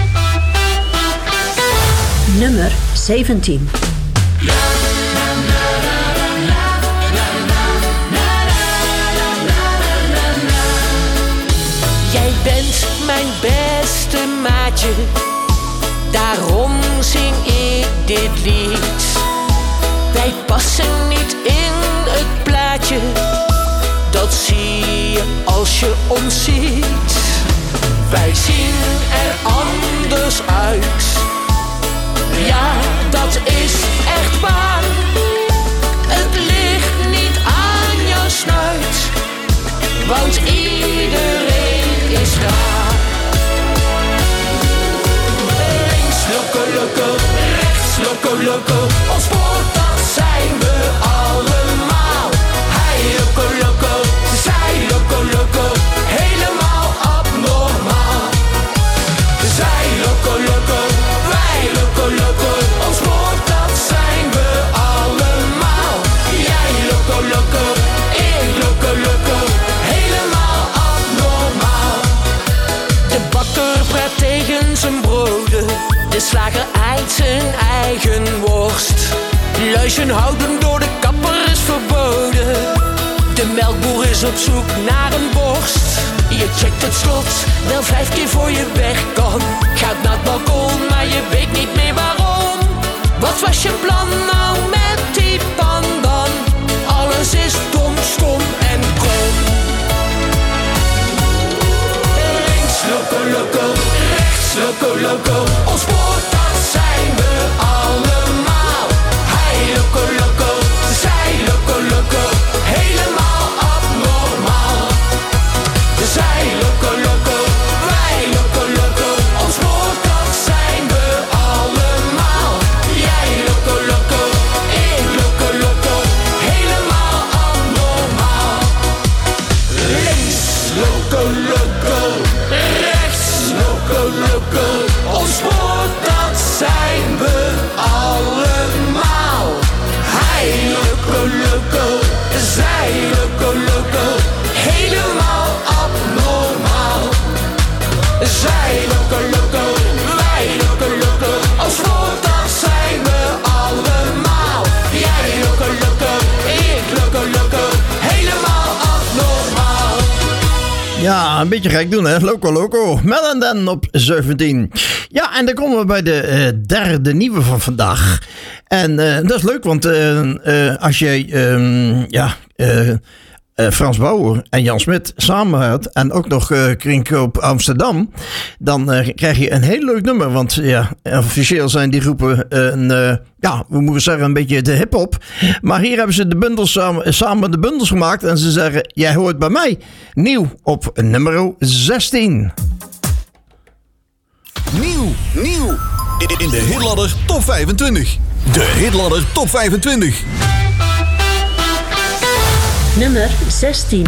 Nummer zeventien. Jij bent mijn beste maatje, daarom zing ik dit lied. Wij passen niet in het plaatje, dat zie je als je ons ziet. Wij zien er anders uit, ja, dat is echt waar. Het ligt niet aan jouw snuit, want iedereen is raar. Links loco loco, rechts loco loco, ons woord dat zijn we allemaal. Hij loco loco, zij loco loco, helemaal abnormaal. Zij loco loco, wij loco loco, ons woord dat zijn we Houden door de kapper is verboden. De melkboer is op zoek naar een borst. Je checkt het slot wel vijf keer voor je weg kan. Gaat naar het balkon, maar je weet niet meer waarom. Wat was je plan nou met die pan dan? Alles is dom, stom en krom. Links loco loco, rechts loco loco. Ons woord, dat zijn we allemaal. Hij loco loco, zij loco loco. Helemaal abnormaal. Zij loco loco, wij loco loco. Ons woord, dat zijn we allemaal. Jij loco loco, ik loco loco. Helemaal abnormaal. Links loco loco, rechts loco loco. Ons woord, dat zijn we allemaal. Hij loco loco, zij loco loco. Helemaal abnormaal. Zij loco loco, wij loco loco. Als woord, dat zijn we allemaal. Jij loco loco, ik loco loco. Helemaal abnormaal. Ja, een beetje gek doen, hè? Loco Loco. Mel en Dan op zeventien. Ja, en dan komen we bij de uh, derde nieuwe van vandaag. En uh, dat is leuk, want uh, uh, als jij... Um, ja... Uh, Uh, Frans Bauer en Jan Smit samen had en ook nog uh, Kringloop Amsterdam, dan uh, krijg je een heel leuk nummer. Want ja, officieel zijn die groepen een, uh, ja, we moeten zeggen een beetje de hip-hop. Maar hier hebben ze de bundels samen, samen de bundels gemaakt en ze zeggen, jij hoort bij mij. Nieuw op nummer zestien. Nieuw, nieuw. In de Hitladder Top vijfentwintig. De Hitladder Top vijfentwintig. Nummer zestien.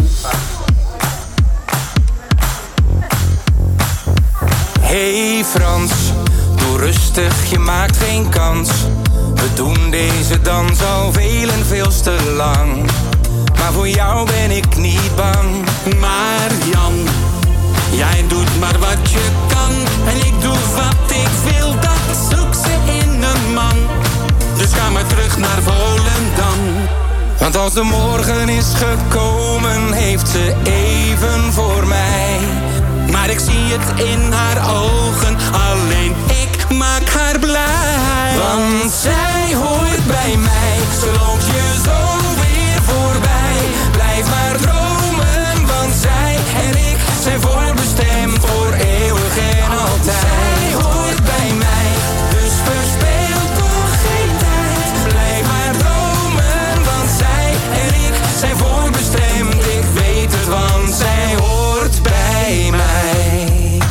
Hey Frans, doe rustig, je maakt geen kans. We doen deze dans al veel en veel te lang. Maar voor jou ben ik niet bang. Maar Jan, jij doet maar wat je kan. En ik doe wat ik wil, dat zoek ze in een man. Dus ga maar terug naar Volendam. Want als de morgen is gekomen, heeft ze even voor mij. Maar ik zie het in haar ogen, alleen ik maak haar blij. Want zij hoort bij mij, ze loopt je zo weer voorbij. Blijf maar dromen, want zij en ik zijn voorbestemd voor eeuwig en altijd. Zij hoort bij mij, dus verspeel toch geen tijd. Blijf maar dromen, want zij en ik zijn voorbestemd. Ik weet het, want zij hoort bij mij.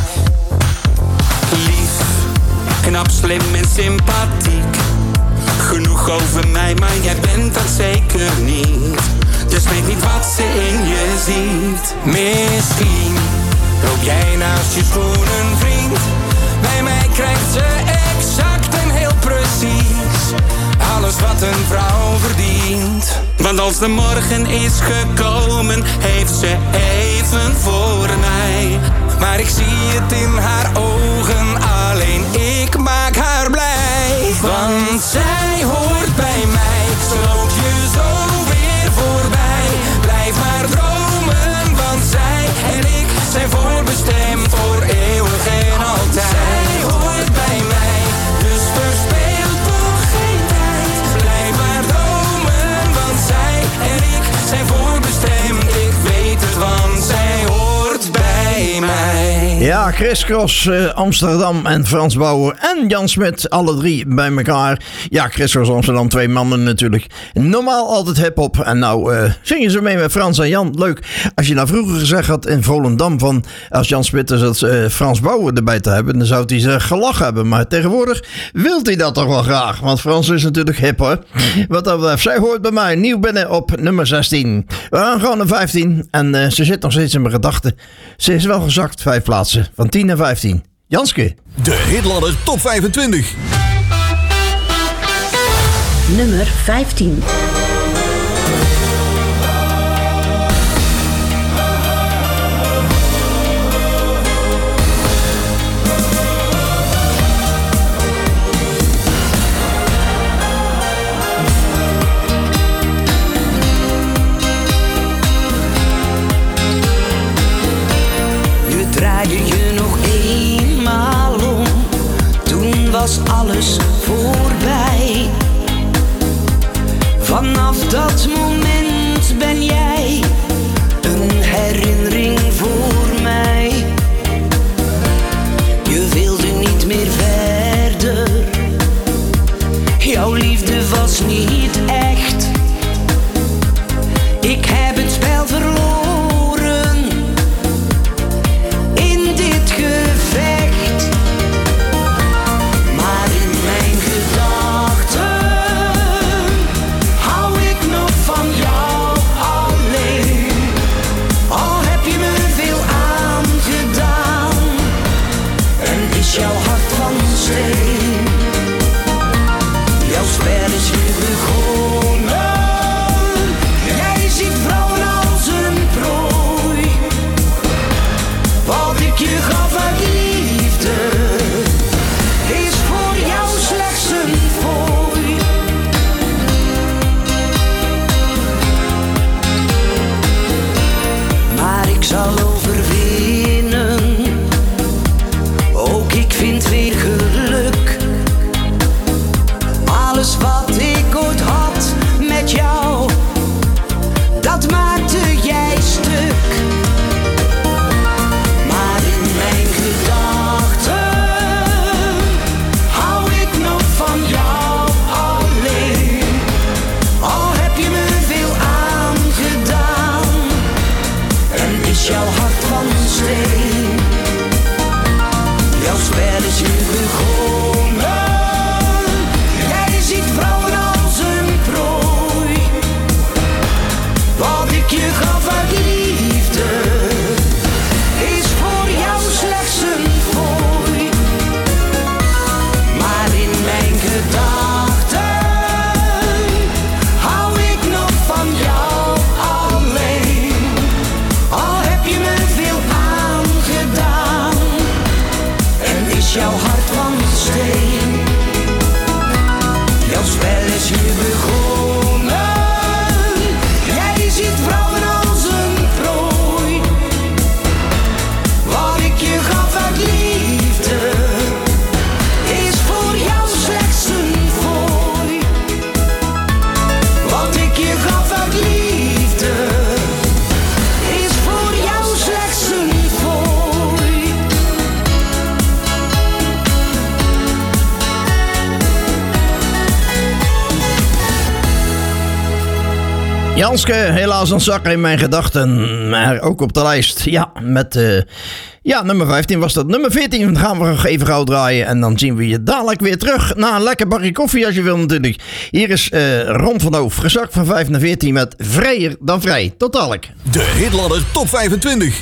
Lief, knap, slim en sympathiek. Genoeg over mij, maar jij bent dat zeker niet. Dus weet niet wat ze in je ziet. Misschien loop jij naast je schoenen, vriend. Bij mij krijgt ze exact en heel precies alles wat een vrouw verdient. Want als de morgen is gekomen, heeft ze even voor mij. Maar ik zie het in haar ogen, alleen ik maak haar blij. Want zij hoort bij mij, ze loopt je zo weer voorbij. Blijf maar dromen, want zij en ik zijn voorbestemd voor eeuwig en altijd. Zij hoort bij mij, dus verspeel toch geen tijd. Blijf maar dromen, want zij en ik zijn voorbestemd. Ik weet het, want zij hoort bij mij. Ja, Chris Cross, uh, Amsterdam en Frans Bauer en Jan Smit, alle drie bij elkaar. Ja, Chris Cross Amsterdam, twee mannen natuurlijk. Normaal altijd hip-hop. En nou uh, zingen ze mee met Frans en Jan. Leuk. Als je nou vroeger gezegd had in Volendam van als Jan Smit is het uh, Frans Bauer erbij te hebben, dan zou hij ze gelachen hebben. Maar tegenwoordig wil hij dat toch wel graag. Want Frans is natuurlijk hip, hoor. Wat dat betreft, zij hoort bij mij nieuw binnen op nummer zestien. We gaan gewoon naar vijftien. En uh, ze zit nog steeds in mijn gedachten. Ze is wel gezakt, vijf plaatsen. Van tien naar vijftien. Janske. De Hitladder Top vijfentwintig. Nummer vijftien. is jouw hart van steen. Jouw spel is nu begonnen. Jij ziet vrouwen als een prooi. Wat ik je gaf uit liefde is voor jou slechts een fooi. Maar in mijn gedachten hou ik nog van jou alleen. Al heb je me veel aangedaan en is jouw hart van steen. Jouw spel is hier begonnen. Jij ziet vrouwen als een prooi. Wat ik je gaf uit liefde is voor jou slechts een fooi. Wat ik je gaf uit liefde is voor jou slechts een fooi. Janske, helaas een zakker in mijn gedachten, maar ook op de lijst. Ja, met uh, ja, nummer vijftien was dat. Nummer veertien gaan we nog even gauw draaien en dan zien we je dadelijk weer terug naar een lekker bakje koffie als je wil natuurlijk. Hier is uh, Ron van Hoof, gezakt van vijf naar veertien met Vrijer dan Vrij. Tot dadelijk. De Hitladder Top vijfentwintig.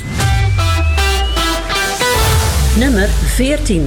Nummer veertien.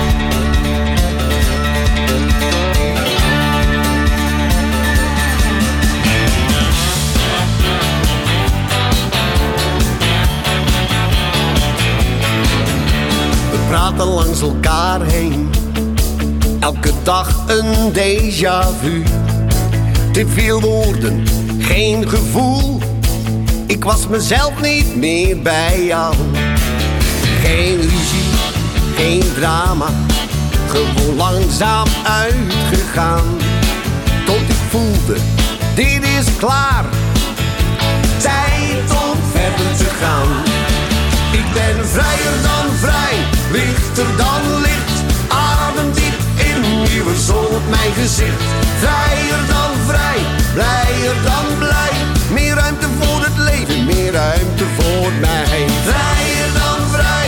We praten langs elkaar heen, elke dag een déjà vu. Te veel woorden, geen gevoel, ik was mezelf niet meer bij jou. Geen ruzie, geen drama, gewoon langzaam uitgegaan. Tot ik voelde, dit is klaar, tijd om verder te gaan. Ik ben vrijer dan vrij, lichter dan licht, ademdiep in nieuwe zon op mijn gezicht. Vrijer dan vrij, blijer dan blij, meer ruimte voor het leven, meer ruimte voor mij. Vrijer dan vrij,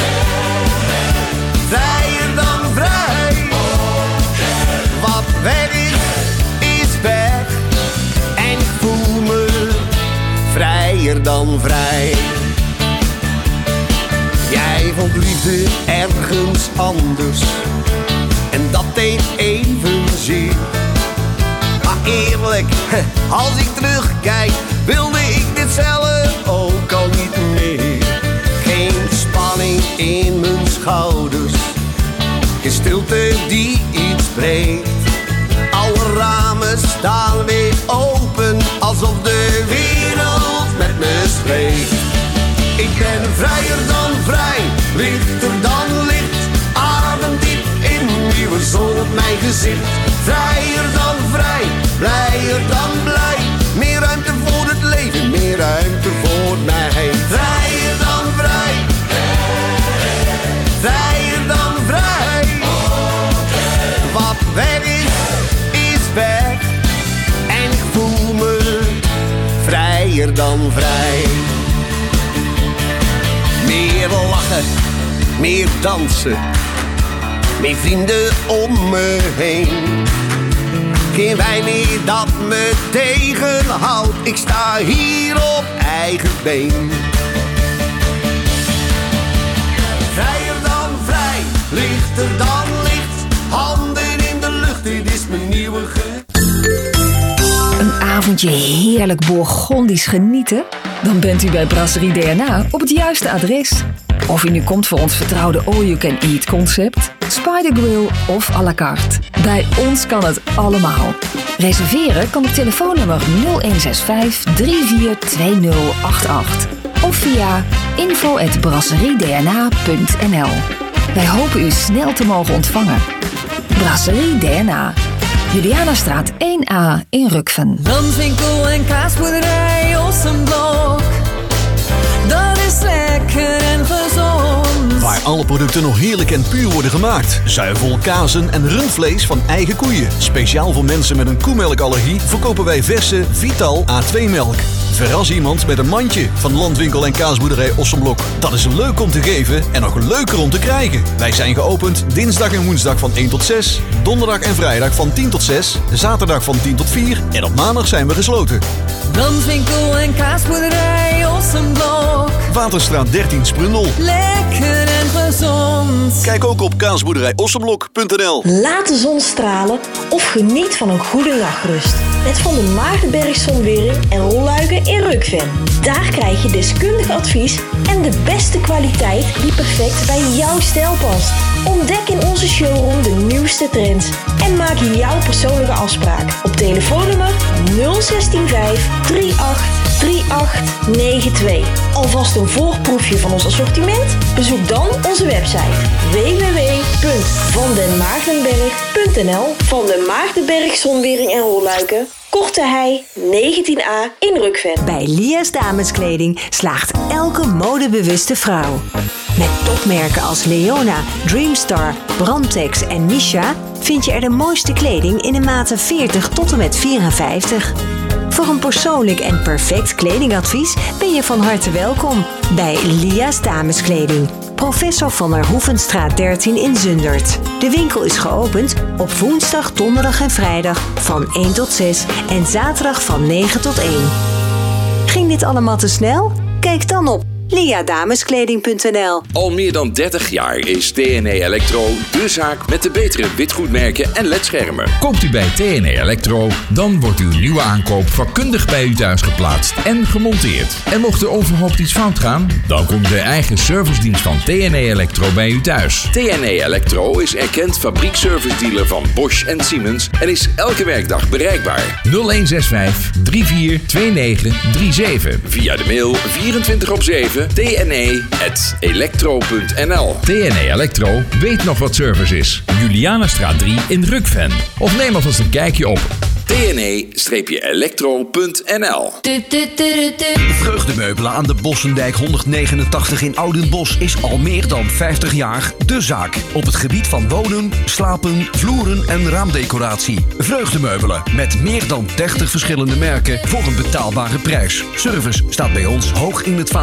vrijer dan vrij, wat weg is, is weg, en ik voel me vrijer dan vrij. Jij vond liefde ergens anders en dat deed evenzeer. Maar eerlijk, als ik terugkijk, wilde ik dit zelf ook al niet meer. Geen spanning in mijn schouders, geen stilte die iets breekt. Alle ramen staan weer open, alsof de wereld met me spreekt. Ik ben vrijer dan vrij, lichter dan licht, ademdiep in nieuwe zon op mijn gezicht. Vrijer dan vrij, blijer dan blij, meer ruimte voor het leven, meer ruimte voor mij. Vrijer dan vrij, vrijer dan vrij, wat weg is, is weg, en ik voel me vrijer dan vrij. Meer lachen, meer dansen, meer vrienden om me heen. Geen wijn meer dat me tegenhoudt, ik sta hier op eigen been. Vrijer dan vrij, lichter dan licht, handen in de lucht, dit is mijn nieuwe ge... Een avondje heerlijk Bourgondisch genieten? Dan bent u bij Brasserie D N A op het juiste adres. Of u nu komt voor ons vertrouwde all-you-can-eat concept, Spider Grill of à la carte. Bij ons kan het allemaal. Reserveren kan op telefoonnummer nul een zes vijf drie vier twee nul acht acht of via info at brasseriedna punt n l. Wij hopen u snel te mogen ontvangen. Brasserie D N A. Julianastraat één A in Rukven. Danswinkel en kaasboerderij Ossenblok. Dat is lekker en gezond. Waar alle producten nog heerlijk en puur worden gemaakt. Zuivel, kazen en rundvlees van eigen koeien. Speciaal voor mensen met een koemelkallergie verkopen wij verse Vital A twee melk. Verras iemand met een mandje van Landwinkel en Kaasboerderij Ossenblok. Dat is leuk om te geven en nog leuker om te krijgen. Wij zijn geopend dinsdag en woensdag van één tot zes, donderdag en vrijdag van tien tot zes, zaterdag van tien tot vier en op maandag zijn we gesloten. Landwinkel en Kaasboerderij Ossenblok. Waterstraat dertien Sprundel. Lekker en gezond. Kijk ook op kaasboerderij ossenblok punt n l. Laat de zon stralen of geniet van een goede nachtrust. Met Van der Maardenberg Zonwering en rolluiken in Rukven. Daar krijg je deskundig advies en de beste kwaliteit die perfect bij jouw stijl past. Ontdek in onze showroom de nieuwste trends en maak jouw persoonlijke afspraak op telefoonnummer nul zestien vijf drie acht drie acht negen twee. Alvast een voorproefje van ons assortiment? Bezoek dan onze website w w w punt van den maardenberg punt n l. Van den Maardenberg Zonwering en Rolluiken, Korte Hei negentien a in Rukven. Bij Lia's Dameskleding slaagt elke modebewuste vrouw. Met topmerken als Leona, Dreamstar, Brandtex en Misha vind je er de mooiste kleding in de maten veertig tot en met vierenvijftig. Voor een persoonlijk en perfect kledingadvies ben je van harte welkom bij Lia's Dameskleding. Professor van der Hoevenstraat dertien in Zundert. De winkel is geopend op woensdag, donderdag en vrijdag van één tot zes en zaterdag van negen tot één. Ging dit allemaal te snel? Kijk dan op lia dameskleding punt n l. Al meer dan dertig jaar is T N E Electro de zaak met de betere witgoedmerken en ledschermen. Koopt u bij T N E Electro, dan wordt uw nieuwe aankoop vakkundig bij u thuis geplaatst en gemonteerd. En mocht er onverhoopt iets fout gaan, dan komt de eigen servicedienst van T N E Electro bij u thuis. T N E Electro is erkend fabriekservice-dealer van Bosch en Siemens en is elke werkdag bereikbaar. nul een zes vijf drie vier twee negen drie zeven. Via de mail vierentwintig op zeven t n e at electro punt n l. T N E Electro weet nog wat service is. Julianastraat drie in Rukven. Of neem alvast een kijkje op t n e electro punt n l. Vreugdemeubelen aan de Bossendijk honderdnegenentachtig in Oudenbosch is al meer dan vijftig jaar de zaak. Op het gebied van wonen, slapen, vloeren en raamdecoratie. Vreugdemeubelen met meer dan dertig verschillende merken voor een betaalbare prijs. Service staat bij ons hoog in het vaandel.